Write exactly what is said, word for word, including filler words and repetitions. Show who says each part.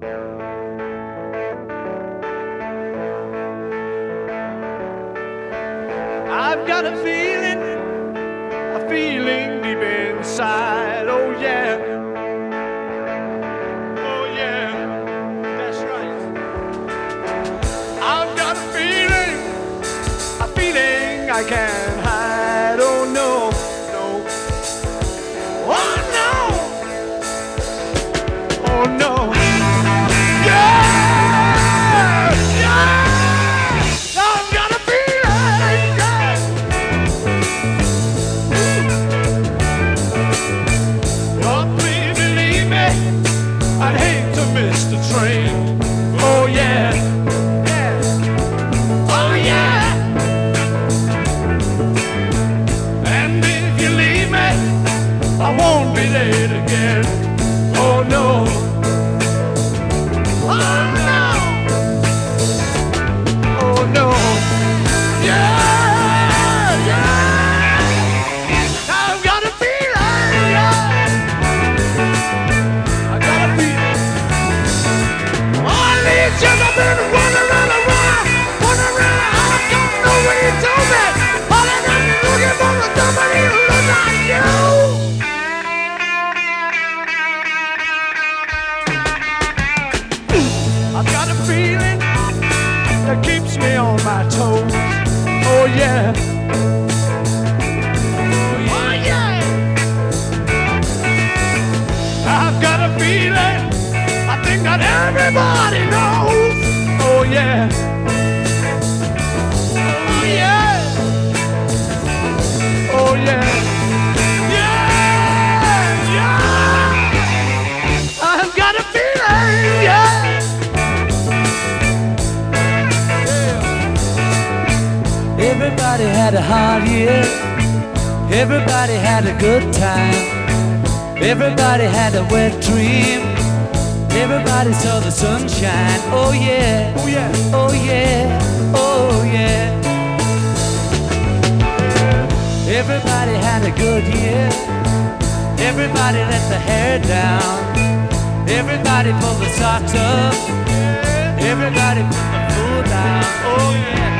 Speaker 1: I've got a feeling, a feeling deep inside. Oh yeah, oh yeah, that's right. I've got a feeling, a feeling I can't hide. Oh no, no, oh no, oh no. I'd hate to miss the train. Oh yeah, yeah, oh yeah. And if you leave me, I won't be late again. Oh no, oh no, oh no, yeah, yeah. I've got a feeling, yeah. I got a feeling. Just I've been running around, around, running around. I don't know what you told me. All I got is looking for a somebody who looks like you. I've got a feeling that keeps me on my toes. Oh yeah. Oh yeah. I've got a feeling. I think that everybody knows. Oh yeah. Oh yeah. Oh yeah. Yeah, yeah. I've got a feeling, yeah. Yeah.
Speaker 2: Everybody had a hard year. Everybody had a good time. Everybody had a wet dream. Everybody saw the sunshine. Oh yeah,
Speaker 1: Oh yeah,
Speaker 2: oh yeah, oh yeah. Everybody had a good year. Everybody let the hair down. Everybody pulled the socks up. Everybody put the foot down. Oh yeah.